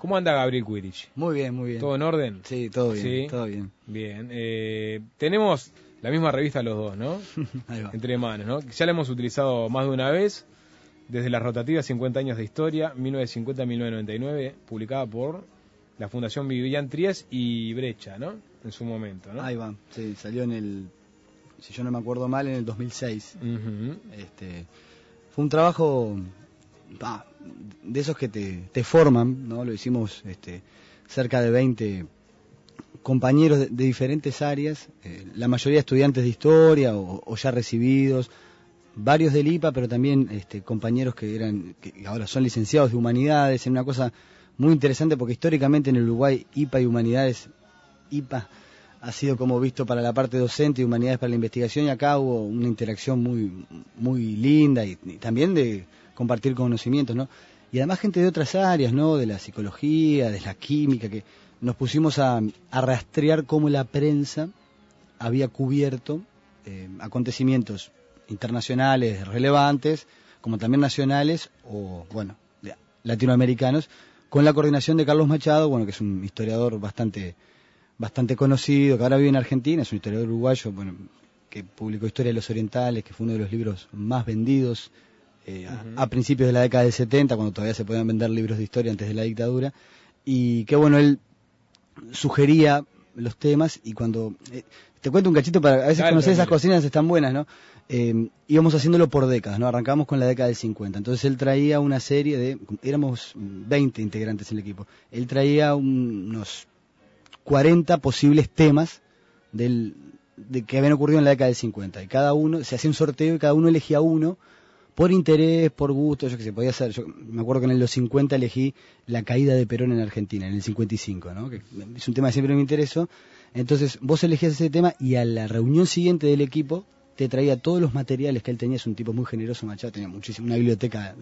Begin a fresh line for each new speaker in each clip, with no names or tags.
¿Cómo anda Gabriel Quirich?
Muy bien, muy bien.
¿Todo en orden?
Sí, todo bien,
¿Sí?
todo bien.
Bien. Tenemos la misma revista los dos, ¿no?
Ahí va.
Entre manos, ¿no? Ya la hemos utilizado más de una vez, desde las rotativas 50 años de historia, 1950-1999, publicada por la Fundación Vivian Tries y Brecha, ¿no? En su momento, ¿no?
Ahí va, sí, salió en el, si yo no me acuerdo mal, en el 2006.
Uh-huh.
Fue un trabajo de esos que te forman, ¿no? Lo hicimos cerca de 20 compañeros de diferentes áreas, la mayoría estudiantes de historia o ya recibidos, varios del IPA, pero también compañeros que ahora son licenciados de humanidades, en una cosa muy interesante porque históricamente en el Uruguay IPA y humanidades, IPA ha sido como visto para la parte docente y humanidades para la investigación, y acá hubo una interacción muy, muy linda y también de compartir conocimientos, ¿no? Y además gente de otras áreas, ¿no? De la psicología, de la química, que nos pusimos a rastrear cómo la prensa había cubierto acontecimientos internacionales relevantes, como también nacionales o, bueno, latinoamericanos, con la coordinación de Carlos Machado, bueno, que es un historiador bastante conocido, que ahora vive en Argentina, es un historiador uruguayo, bueno, que publicó Historia de los Orientales, que fue uno de los libros más vendidos a principios de la década del 70, cuando todavía se podían vender libros de historia antes de la dictadura, y que bueno, él sugería los temas, y cuando te cuento un cachito para a veces conocer esas cocinas están buenas, ¿no? Íbamos haciéndolo por décadas, ¿no? Arrancamos con la década del 50, entonces él traía una serie de, éramos 20 integrantes en el equipo, él traía unos 40 posibles temas de que habían ocurrido en la década del 50, y cada uno, se hacía un sorteo y cada uno elegía uno por interés, por gusto, yo que sé, podía ser, yo me acuerdo que en los 50 elegí la caída de Perón en Argentina, en el 55, ¿no? Que es un tema que siempre me interesó. Entonces vos elegías ese tema y a la reunión siguiente del equipo te traía todos los materiales que él tenía. Es un tipo muy generoso, Machado, tenía muchísimo, una biblioteca,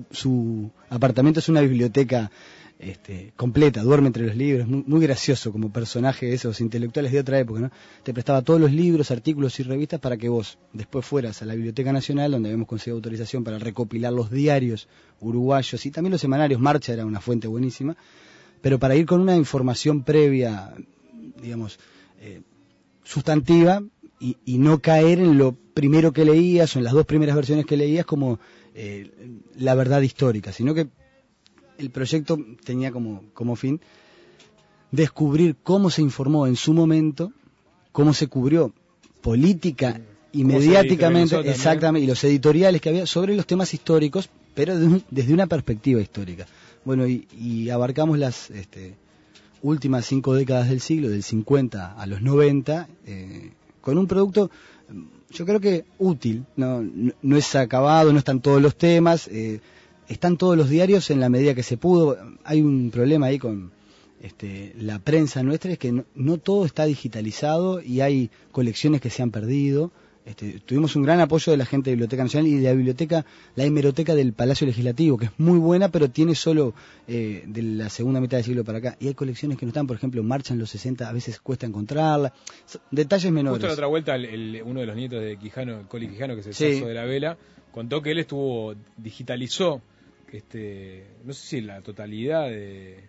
su apartamento es una biblioteca completa, duerme entre los libros, muy, muy gracioso como personaje de esos intelectuales de otra época, ¿no? Te prestaba todos los libros, artículos y revistas para que vos después fueras a la Biblioteca Nacional, donde habíamos conseguido autorización para recopilar los diarios uruguayos y también los semanarios. Marcha era una fuente buenísima, pero para ir con una información previa, digamos, sustantiva, y no caer en lo primero que leías o en las dos primeras versiones que leías como la verdad histórica, sino que el proyecto tenía como fin descubrir cómo se informó en su momento, cómo se cubrió política y mediáticamente, exactamente, y los editoriales que había sobre los temas históricos, pero desde una perspectiva histórica. Bueno, y abarcamos las últimas 5 décadas del siglo, del 50 a los 90, con un producto, yo creo que útil, no es acabado, no están todos los temas, están todos los diarios en la medida que se pudo. Hay un problema ahí con la prensa nuestra, es que no todo está digitalizado y hay colecciones que se han perdido. Tuvimos un gran apoyo de la gente de Biblioteca Nacional y de la hemeroteca del Palacio Legislativo, que es muy buena, pero tiene solo de la segunda mitad del siglo para acá. Y hay colecciones que no están, por ejemplo, Marcha en los 60, a veces cuesta encontrarla. Detalles menores.
Justo la otra vuelta, uno de los nietos de Quijano, Coli Quijano, que es el Sazo de la Vela, contó que él digitalizó, no sé si la totalidad de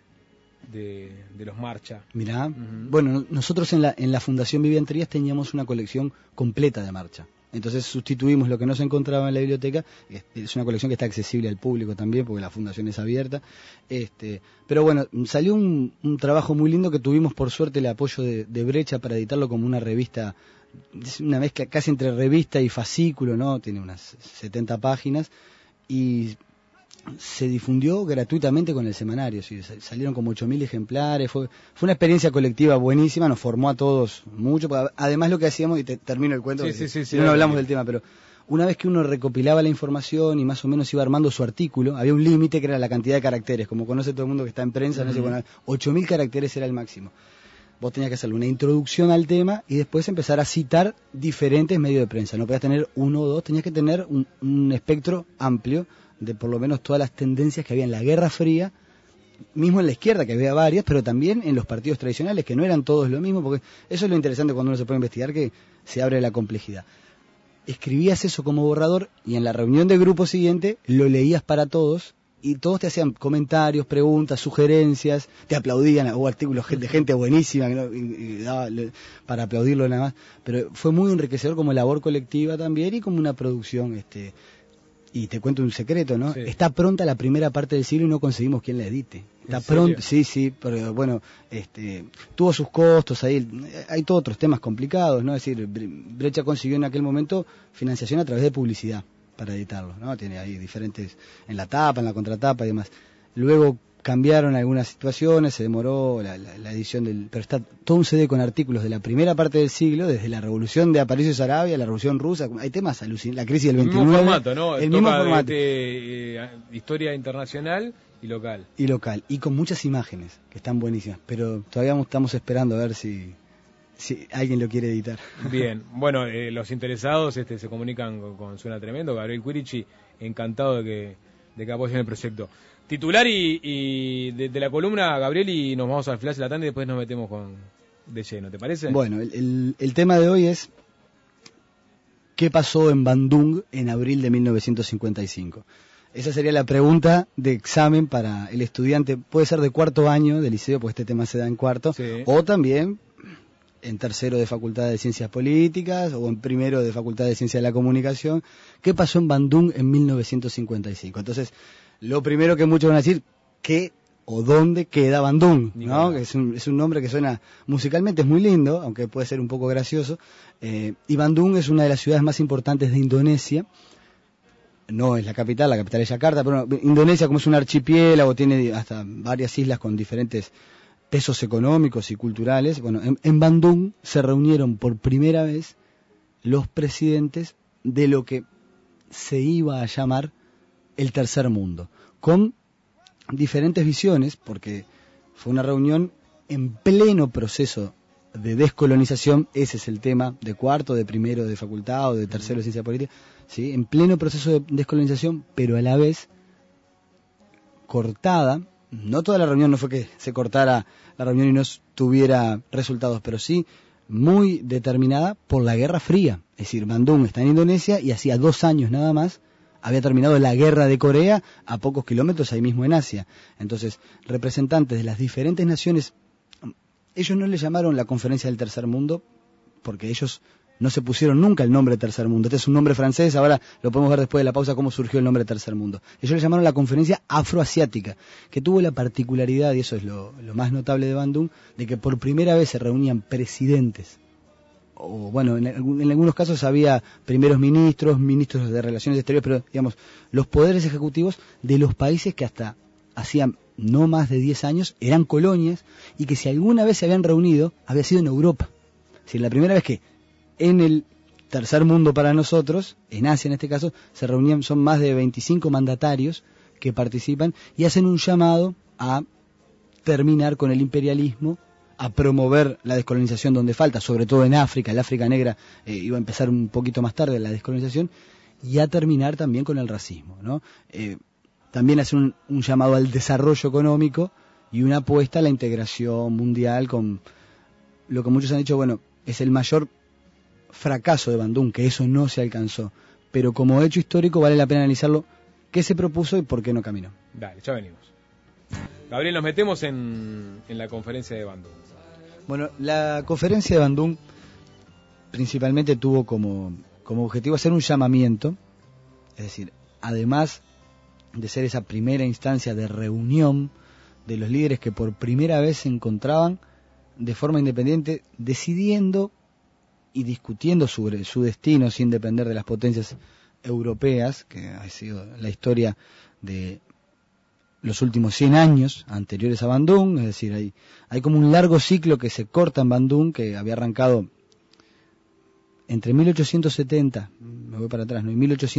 los Marcha.
Mirá, bueno, nosotros en la Fundación Vivian Trías teníamos una colección completa de Marcha. Entonces sustituimos lo que no se encontraba en la biblioteca. Es una colección que está accesible al público también, porque la fundación es abierta. Pero bueno, salió un trabajo muy lindo que tuvimos por suerte el apoyo de Brecha para editarlo como una revista, es una mezcla casi entre revista y fascículo, ¿no? Tiene unas 70 páginas y se difundió gratuitamente con el semanario, ¿sí? Salieron como 8.000 ejemplares, fue una experiencia colectiva buenísima, nos formó a todos mucho, además lo que hacíamos, y termino el cuento, no hablamos del tema, pero una vez que uno recopilaba la información y más o menos iba armando su artículo, había un límite que era la cantidad de caracteres, como conoce todo el mundo que está en prensa, no sé, bueno, 8.000 caracteres era el máximo. Vos tenías que hacerle una introducción al tema y después empezar a citar diferentes medios de prensa, no podías tener uno o dos, tenías que tener un espectro amplio de por lo menos todas las tendencias que había en la Guerra Fría, mismo en la izquierda, que había varias, pero también en los partidos tradicionales, que no eran todos lo mismo, porque eso es lo interesante cuando uno se puede investigar, que se abre la complejidad. Escribías eso como borrador y en la reunión de grupo siguiente lo leías para todos y todos te hacían comentarios, preguntas, sugerencias, te aplaudían, hubo artículos de gente buenísima y daba para aplaudirlo nada más, pero fue muy enriquecedor como labor colectiva también y como una producción. Y te cuento un secreto, ¿no? Sí. Está pronta la primera parte del siglo y no conseguimos quien la edite. Está pronto, sí, pero bueno, tuvo sus costos ahí, hay todos otros temas complicados, ¿no? Es decir, Breccia consiguió en aquel momento financiación a través de publicidad para editarlo, ¿no? Tiene ahí diferentes, en la tapa, en la contratapa y demás. Luego cambiaron algunas situaciones, se demoró la edición pero está todo un CD con artículos de la primera parte del siglo, desde la revolución de Aparicio de Sarabia, la revolución rusa, hay temas alucinantes, la crisis del 29.
El mismo formato, ¿no?
El mismo formato.
Historia internacional y local.
Y con muchas imágenes, que están buenísimas, pero todavía estamos esperando a ver si alguien lo quiere editar.
Bien, bueno, los interesados se comunican con Suena Tremendo, Gabriel Quirici, encantado de que apoyen el proyecto. Titular y de la columna, Gabriel, y nos vamos al flash de la tanda y después nos metemos de lleno, ¿te parece?
Bueno, el tema de hoy es ¿qué pasó en Bandung en abril de 1955? Esa sería la pregunta de examen para el estudiante, puede ser de cuarto año de liceo, porque este tema se da en cuarto, sí. O también en tercero de Facultad de Ciencias Políticas o en primero de Facultad de Ciencias de la Comunicación. ¿Qué pasó en Bandung en 1955? Entonces, lo primero que muchos van a decir, ¿qué o dónde queda Bandung? ¿No? Es un nombre que suena musicalmente, es muy lindo, aunque puede ser un poco gracioso. Y Bandung es una de las ciudades más importantes de Indonesia. No es la capital es Yakarta, pero no, Indonesia, como es un archipiélago, tiene hasta varias islas con diferentes pesos económicos y culturales. Bueno, en Bandung se reunieron por primera vez los presidentes de lo que se iba a llamar el tercer mundo, con diferentes visiones, porque fue una reunión en pleno proceso de descolonización. Ese es el tema de cuarto, de primero de facultad o de tercero de ciencia política, ¿sí? En pleno proceso de descolonización, pero a la vez cortada. No toda la reunión, no fue que se cortara la reunión y no tuviera resultados, pero sí muy determinada por la Guerra Fría. Es decir, Bandung está en Indonesia y hacía 2 años nada más había terminado la Guerra de Corea a pocos kilómetros ahí mismo en Asia. Entonces, representantes de las diferentes naciones, ellos no le llamaron la Conferencia del Tercer Mundo porque ellos no se pusieron nunca el nombre Tercer Mundo. Este es un nombre francés, ahora lo podemos ver después de la pausa cómo surgió el nombre Tercer Mundo. Ellos le llamaron la Conferencia Afroasiática, que tuvo la particularidad, y eso es lo más notable de Bandung, de que por primera vez se reunían presidentes, o bueno, en algunos casos había primeros ministros de Relaciones Exteriores, pero digamos, los poderes ejecutivos de los países que hasta hacían no más de 10 años eran colonias, y que si alguna vez se habían reunido, había sido en Europa. Es decir, la primera vez que en el tercer mundo para nosotros, en Asia en este caso, se reunían, son más de 25 mandatarios que participan y hacen un llamado a terminar con el imperialismo, a promover la descolonización donde falta, sobre todo en África. El África negra iba a empezar un poquito más tarde la descolonización, y a terminar también con el racismo, ¿no? También hacen un llamado al desarrollo económico y una apuesta a la integración mundial, con lo que muchos han dicho, bueno, es el mayor fracaso de Bandung, que eso no se alcanzó, pero como hecho histórico vale la pena analizarlo, qué se propuso y por qué no caminó.
Dale, ya venimos. Gabriel, nos metemos en la conferencia de Bandung.
Bueno, la conferencia de Bandung principalmente tuvo como objetivo hacer un llamamiento, es decir, además de ser esa primera instancia de reunión de los líderes que por primera vez se encontraban de forma independiente, decidiendo y discutiendo sobre su destino sin depender de las potencias europeas, que ha sido la historia de los últimos 100 años anteriores a Bandung. Es decir, hay como un largo ciclo que se corta en Bandung, que había arrancado entre 1870, me voy para atrás, ¿no? Y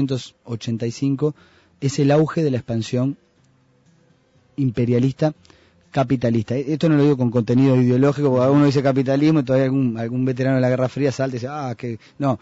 1885, es el auge de la expansión imperialista capitalista. Esto no lo digo con contenido ideológico, porque uno dice capitalismo y todavía algún veterano de la Guerra Fría salta y dice, que no.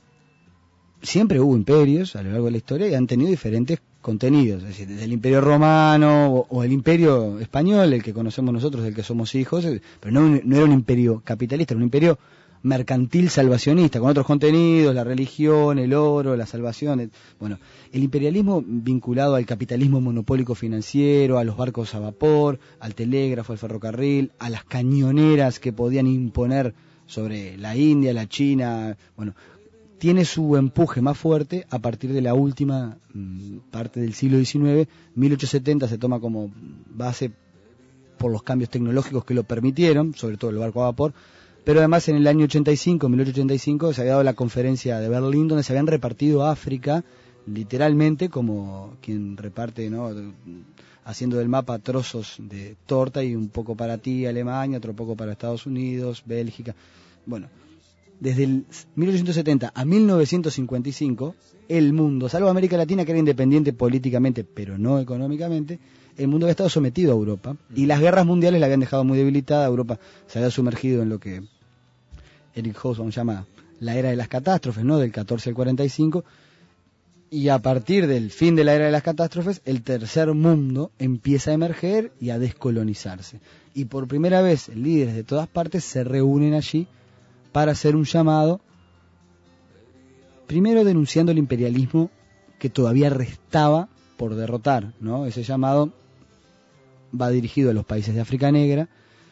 Siempre hubo imperios a lo largo de la historia y han tenido diferentes contenidos, es decir, desde el Imperio Romano o el Imperio Español, el que conocemos nosotros, del que somos hijos, pero no era un imperio capitalista, era un imperio mercantil salvacionista, con otros contenidos, la religión, el oro, la salvación. Bueno, el imperialismo vinculado al capitalismo monopólico financiero, a los barcos a vapor, al telégrafo, al ferrocarril, a las cañoneras que podían imponer sobre la India, la China, bueno, tiene su empuje más fuerte a partir de la última parte del siglo XIX. 1870 se toma como base por los cambios tecnológicos que lo permitieron, sobre todo el barco a vapor, pero además en el año 1885, se había dado la conferencia de Berlín, donde se habían repartido África, literalmente como quien reparte, ¿no?, haciendo del mapa trozos de torta, y un poco para ti, Alemania, otro poco para Estados Unidos, Bélgica. Bueno, desde el 1870 a 1955, el mundo, salvo América Latina, que era independiente políticamente, pero no económicamente, el mundo había estado sometido a Europa, y las guerras mundiales la habían dejado muy debilitada. Europa se había sumergido en lo que Eric Hobsbawm llama la era de las catástrofes, ¿no?, del 14 al 45, y a partir del fin de la era de las catástrofes, el tercer mundo empieza a emerger y a descolonizarse. Y por primera vez, líderes de todas partes se reúnen allí para hacer un llamado, primero denunciando el imperialismo que todavía restaba por derrotar, ¿no? Ese llamado va dirigido a los países de África Negra,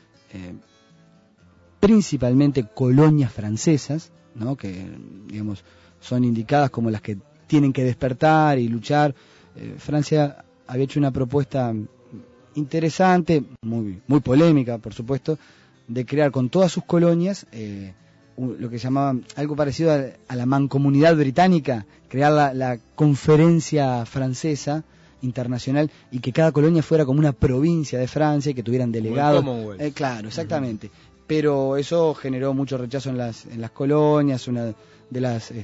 principalmente colonias francesas, ¿no?, que, digamos, son indicadas como las que tienen que despertar y luchar. Francia había hecho una propuesta interesante, muy polémica, por supuesto, de crear con todas sus colonias lo que llamaban algo parecido a la mancomunidad británica, crear la conferencia francesa internacional, y que cada colonia fuera como una provincia de Francia y que tuvieran delegados. Claro, exactamente. Pero eso generó mucho rechazo en las colonias. Una de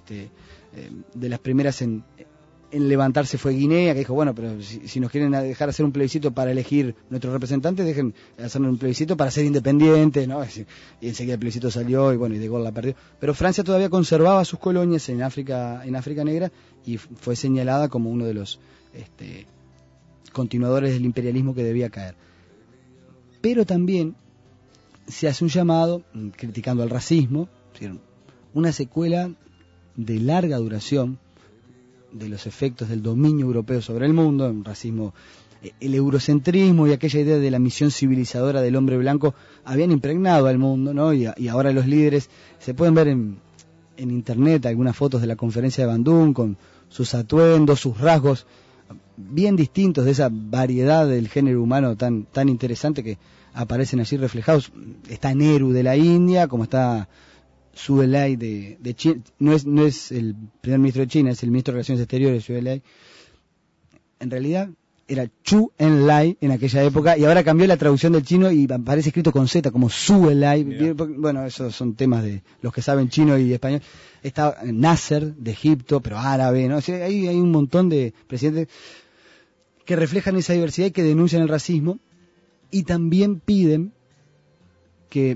las primeras en levantarse fue Guinea, que dijo, bueno, pero si nos quieren dejar hacer un plebiscito para elegir nuestros representantes, dejen hacer un plebiscito para ser independientes, ¿no? Y enseguida el plebiscito salió, y bueno, y De Gaulle la perdió. Pero Francia todavía conservaba sus colonias en África Negra, y fue señalada como uno de los continuadores del imperialismo que debía caer. Pero también se hace un llamado, criticando al racismo, una secuela de larga duración de los efectos del dominio europeo sobre el mundo, el racismo, el eurocentrismo y aquella idea de la misión civilizadora del hombre blanco habían impregnado al mundo, ¿no? Y ahora los líderes, se pueden ver en internet algunas fotos de la conferencia de Bandung con sus atuendos, sus rasgos bien distintos de esa variedad del género humano tan interesante que aparecen allí reflejados. Está Nehru de la India, como está Zhou Enlai de China. No es el primer ministro de China, es el ministro de Relaciones Exteriores, Zhou Enlai. En realidad era Chu Enlai en aquella época, y ahora cambió la traducción del chino y aparece escrito con Z, como Zhou Enlai. Bueno, esos son temas de los que saben chino y español. Está Nasser de Egipto, pero árabe, ¿no? O sea, hay un montón de presidentes que reflejan esa diversidad y que denuncian el racismo, y también piden que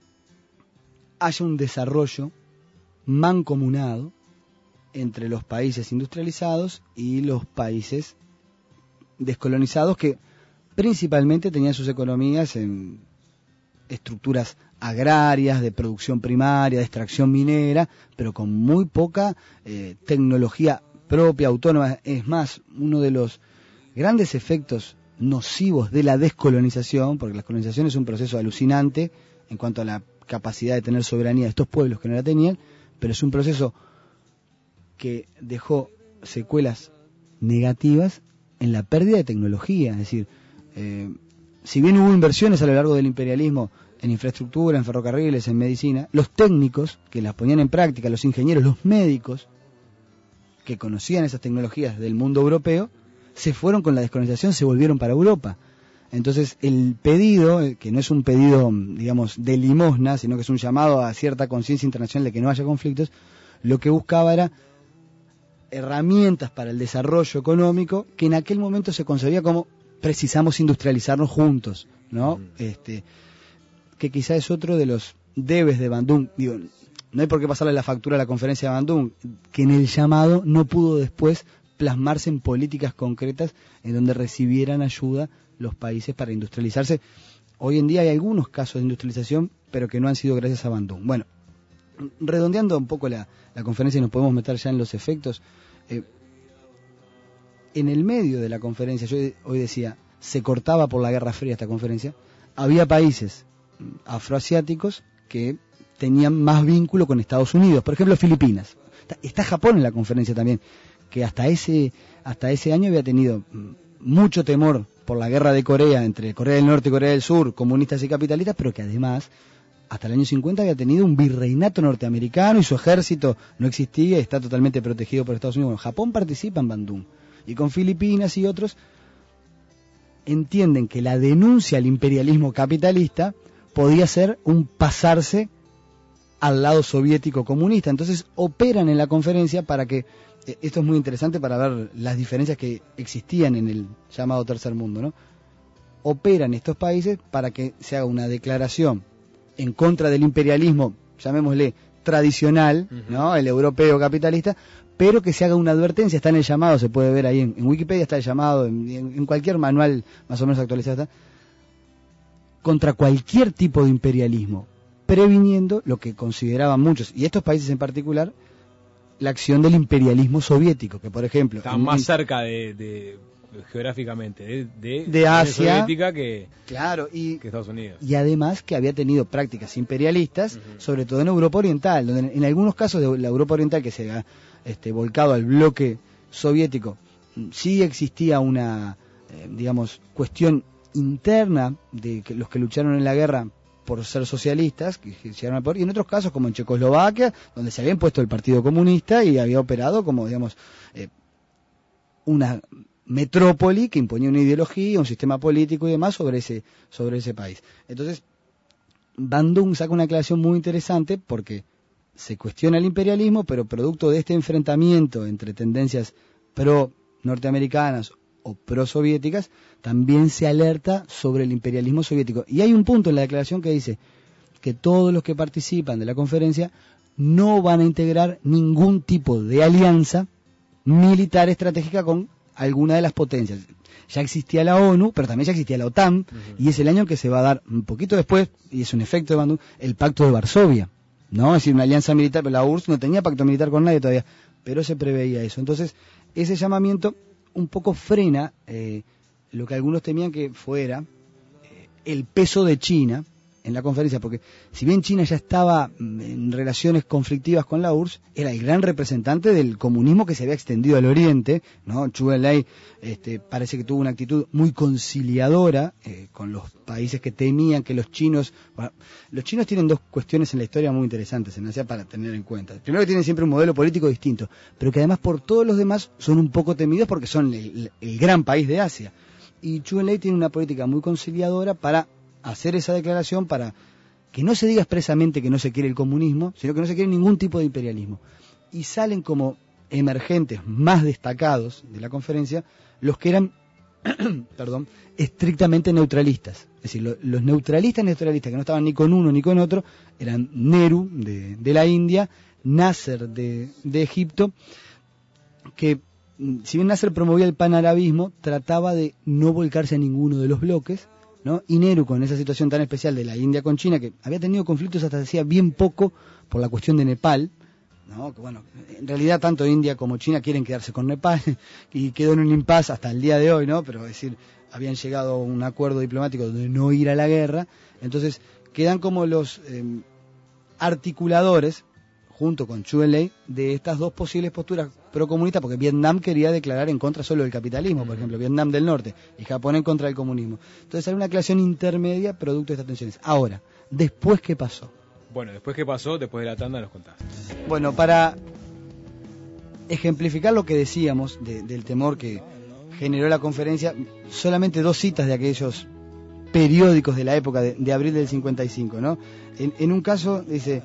haya un desarrollo mancomunado entre los países industrializados y los países descolonizados, que principalmente tenían sus economías en estructuras agrarias, de producción primaria, de extracción minera, pero con muy poca tecnología propia, autónoma. Es más, uno de los grandes efectos nocivos de la descolonización, porque la colonización es un proceso alucinante en cuanto a la capacidad de tener soberanía de estos pueblos que no la tenían, pero es un proceso que dejó secuelas negativas en la pérdida de tecnología. Es decir, si bien hubo inversiones a lo largo del imperialismo en infraestructura, en ferrocarriles, en medicina, los técnicos que las ponían en práctica, los ingenieros, los médicos que conocían esas tecnologías del mundo europeo, se fueron con la descolonización, se volvieron para Europa. Entonces el pedido, que no es un pedido, digamos, de limosna, sino que es un llamado a cierta conciencia internacional de que no haya conflictos, lo que buscaba era herramientas para el desarrollo económico, que en aquel momento se concebía como precisamos industrializarnos juntos, ¿no? Que quizá es otro de los debes de Bandung. Digo, no hay por qué pasarle la factura a la conferencia de Bandung, que en el llamado no pudo después plasmarse en políticas concretas en donde recibieran ayuda los países para industrializarse. Hoy en día hay algunos casos de industrialización, pero que no han sido gracias a Bandung. Bueno, redondeando un poco la conferencia y nos podemos meter ya en los efectos, en el medio de la conferencia, yo hoy decía, se cortaba por la Guerra Fría esta conferencia, había países afroasiáticos que tenían más vínculo con Estados Unidos, por ejemplo Filipinas. Está Japón en la conferencia también, que hasta ese año había tenido mucho temor por la guerra de Corea, entre Corea del Norte y Corea del Sur, comunistas y capitalistas, pero que además, hasta el año 50 había tenido un virreinato norteamericano y su ejército no existía y está totalmente protegido por Estados Unidos. Bueno, Japón participa en Bandung, y con Filipinas y otros entienden que la denuncia al imperialismo capitalista podía ser un pasarse al lado soviético comunista. Entonces operan en la conferencia para que, esto es muy interesante para ver las diferencias que existían en el llamado tercer mundo, ¿no? Operan estos países para que se haga una declaración en contra del imperialismo, llamémosle tradicional, ¿no? El europeo capitalista, pero que se haga una advertencia. Está en el llamado, se puede ver ahí en Wikipedia, está el llamado, en cualquier manual más o menos actualizado, está, contra cualquier tipo de imperialismo, previniendo lo que consideraban muchos, y estos países en particular, la acción del imperialismo soviético, que por ejemplo...
Está más cerca de geográficamente,
de Asia,
soviética que,
claro,
que Estados Unidos.
Y además que había tenido prácticas imperialistas, sobre todo en Europa Oriental, donde en algunos casos de la Europa Oriental que se ha volcado al bloque soviético, sí existía una, digamos, cuestión interna de que los que lucharon en la guerra por ser socialistas, que llegaron al poder, y en otros casos como en Checoslovaquia, donde se había impuesto el Partido Comunista y había operado como, digamos, una metrópoli que imponía una ideología, un sistema político y demás sobre ese país. Entonces, Bandung saca una aclaración muy interesante porque se cuestiona el imperialismo, pero producto de este enfrentamiento entre tendencias pro-norteamericanas o pro-soviéticas, también se alerta sobre el imperialismo soviético. Y hay un punto en la declaración que dice que todos los que participan de la conferencia no van a integrar ningún tipo de alianza militar estratégica con alguna de las potencias. Ya existía la ONU, pero también ya existía la OTAN, y es el año en que se va a dar, un poquito después, y es un efecto de Bandung, el Pacto de Varsovia, ¿no? Es decir, una alianza militar, pero la URSS no tenía pacto militar con nadie todavía, pero se preveía eso. Entonces, ese llamamiento un poco frena lo que algunos temían que fuera el peso de China en la conferencia, porque si bien China ya estaba en relaciones conflictivas con la URSS, era el gran representante del comunismo que se había extendido al Oriente, ¿no? Zhou Enlai parece que tuvo una actitud muy conciliadora con los países que temían que los chinos... Bueno, los chinos tienen dos cuestiones en la historia muy interesantes en Asia para tener en cuenta. Primero, que tienen siempre un modelo político distinto, pero que además por todos los demás son un poco temidos porque son el gran país de Asia. Y Zhou Enlai tiene una política muy conciliadora para hacer esa declaración, para que no se diga expresamente que no se quiere el comunismo, sino que no se quiere ningún tipo de imperialismo. Y salen como emergentes más destacados de la conferencia los que eran estrictamente neutralistas. Es decir, los neutralistas que no estaban ni con uno ni con otro eran Nehru de la India, Nasser de Egipto, que si bien Nasser promovía el panarabismo, trataba de no volcarse a ninguno de los bloques, ¿no? Y Nehru, con esa situación tan especial de la India con China, que había tenido conflictos hasta hacía bien poco por la cuestión de Nepal, ¿no? Que bueno, en realidad tanto India como China quieren quedarse con Nepal y quedó en un impasse hasta el día de hoy, ¿no? Pero es decir, habían llegado a un acuerdo diplomático de no ir a la guerra, entonces quedan como los articuladores, junto con Zhou Enlai, de estas dos posibles posturas procomunistas, porque Vietnam quería declarar en contra solo del capitalismo, por ejemplo, Vietnam del Norte, y Japón en contra del comunismo. Entonces hay una aclaración intermedia producto de estas tensiones. Ahora, ¿después qué pasó?
Bueno, después qué pasó, después de la tanda nos contás.
Bueno, para ejemplificar lo que decíamos del temor que generó la conferencia, solamente dos citas de aquellos periódicos de la época de abril del 55, ¿no? En un caso dice: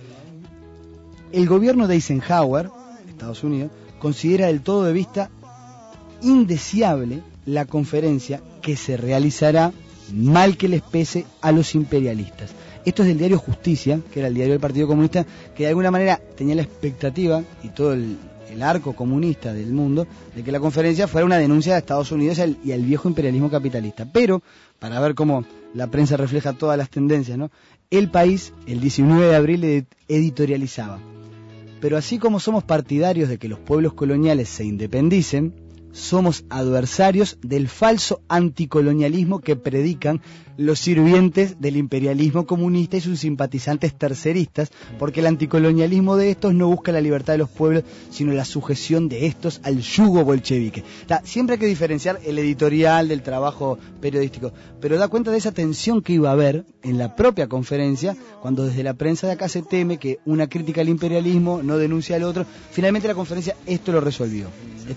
el gobierno de Eisenhower, Estados Unidos, considera del todo de vista indeseable la conferencia que se realizará, mal que les pese a los imperialistas. Esto es del diario Justicia, que era el diario del Partido Comunista, que de alguna manera tenía la expectativa, y todo el el arco comunista del mundo, de que la conferencia fuera una denuncia de Estados Unidos y al viejo imperialismo capitalista. Pero, para ver cómo la prensa refleja todas las tendencias, ¿no? El País, el 19 de abril, editorializaba: pero así como somos partidarios de que los pueblos coloniales se independicen, somos adversarios del falso anticolonialismo que predican los sirvientes del imperialismo comunista y sus simpatizantes terceristas, porque el anticolonialismo de estos no busca la libertad de los pueblos, sino la sujeción de estos al yugo bolchevique. Siempre hay que diferenciar el editorial del trabajo periodístico, pero da cuenta de esa tensión que iba a haber en la propia conferencia, cuando desde la prensa de acá se teme que una crítica al imperialismo no denuncia al otro. Finalmente la conferencia esto lo resolvió.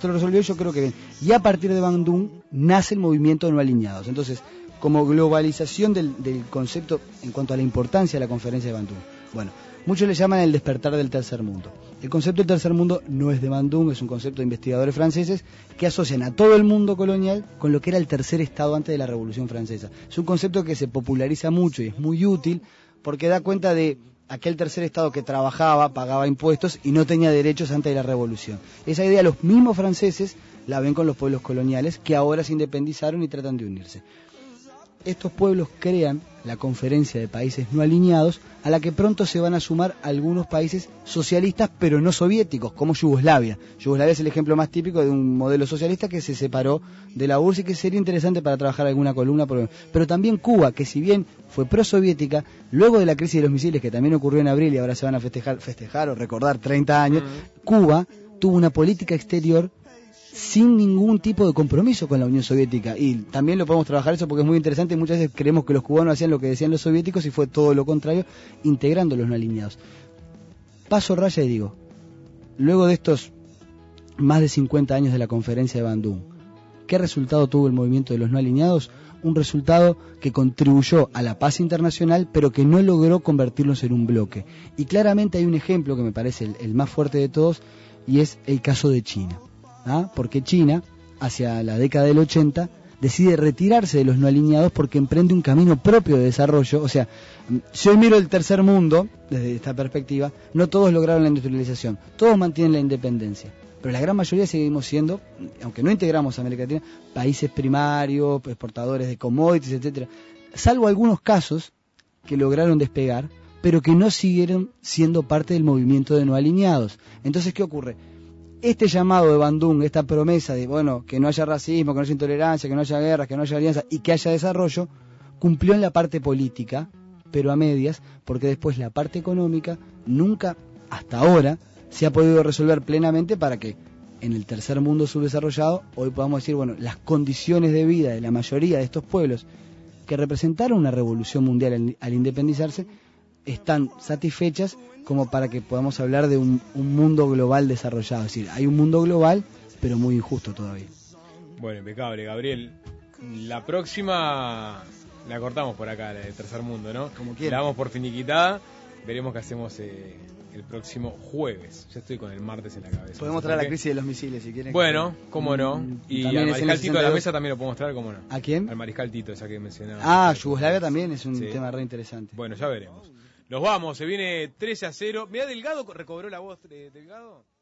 Yo creo que bien. Y a partir de Bandung nace el movimiento No Alineados. Entonces, como globalización del concepto en cuanto a la importancia de la conferencia de Bandung. Bueno, muchos le llaman el despertar del tercer mundo. El concepto del tercer mundo no es de Bandung, es un concepto de investigadores franceses que asocian a todo el mundo colonial con lo que era el tercer estado antes de la Revolución Francesa. Es un concepto que se populariza mucho y es muy útil porque da cuenta de aquel tercer estado que trabajaba, pagaba impuestos y no tenía derechos antes de la revolución. Esa idea los mismos franceses la ven con los pueblos coloniales que ahora se independizaron y tratan de unirse. Estos pueblos crean la Conferencia de Países No Alineados, a la que pronto se van a sumar algunos países socialistas pero no soviéticos, como Yugoslavia. Yugoslavia es el ejemplo más típico de un modelo socialista que se separó de la URSS y que sería interesante para trabajar alguna columna. Pero también Cuba, que si bien fue prosoviética, luego de la crisis de los misiles, que también ocurrió en abril y ahora se van a festejar o recordar 30 años, Cuba tuvo una política exterior sin ningún tipo de compromiso con la Unión Soviética, y también lo podemos trabajar eso porque es muy interesante. Muchas veces creemos que los cubanos hacían lo que decían los soviéticos y fue todo lo contrario, integrando los no alineados. Paso raya y digo, luego de estos más de 50 años de la conferencia de Bandung, ¿qué resultado tuvo el movimiento de los no alineados? Un resultado que contribuyó a la paz internacional, pero que no logró convertirlos en un bloque. Y claramente hay un ejemplo que me parece el más fuerte de todos, y es el caso de China. Porque China, hacia la década del 80, decide retirarse de los no alineados porque emprende un camino propio de desarrollo. O sea, si hoy miro el tercer mundo, desde esta perspectiva, no todos lograron la industrialización, todos mantienen la independencia, pero la gran mayoría seguimos siendo, aunque no integramos a América Latina, países primarios, exportadores de commodities, etcétera, salvo algunos casos que lograron despegar, pero que no siguieron siendo parte del movimiento de no alineados. Entonces, ¿qué ocurre? Este llamado de Bandung, esta promesa de que no haya racismo, que no haya intolerancia, que no haya guerras, que no haya alianza y que haya desarrollo, cumplió en la parte política, pero a medias, porque después la parte económica nunca, hasta ahora, se ha podido resolver plenamente para que en el tercer mundo subdesarrollado hoy podamos decir, las condiciones de vida de la mayoría de estos pueblos que representaron una revolución mundial al independizarse están satisfechas como para que podamos hablar de un mundo global desarrollado. Es decir, hay un mundo global, pero muy injusto todavía.
Bueno, impecable, Gabriel. La próxima la cortamos por acá, la del tercer mundo, ¿no?
Como quieras.
La damos por finiquitada. Veremos qué hacemos el próximo jueves. Ya estoy con el martes en la cabeza.
Podemos traer la crisis de los misiles, si quieren.
Bueno, cómo no. Y al Mariscal Tito de la mesa también lo podemos traer, cómo no.
¿A quién?
Al Mariscal Tito, esa que mencionaba.
Yugoslavia también es un tema re interesante.
Bueno, ya veremos. Nos vamos, se viene 13-0. Mirá, Delgado recobró la voz. Delgado.